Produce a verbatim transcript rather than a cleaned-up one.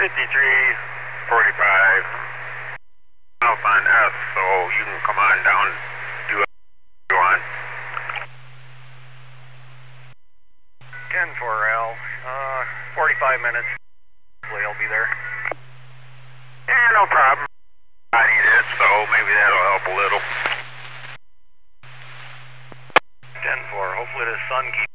fifty-three forty-five. Up on us, so you can come on down, do what you want. ten four L, uh, forty-five minutes. Hopefully I'll be there. Yeah, no problem. I need it, so maybe that'll help a little. ten four, hopefully the sun keeps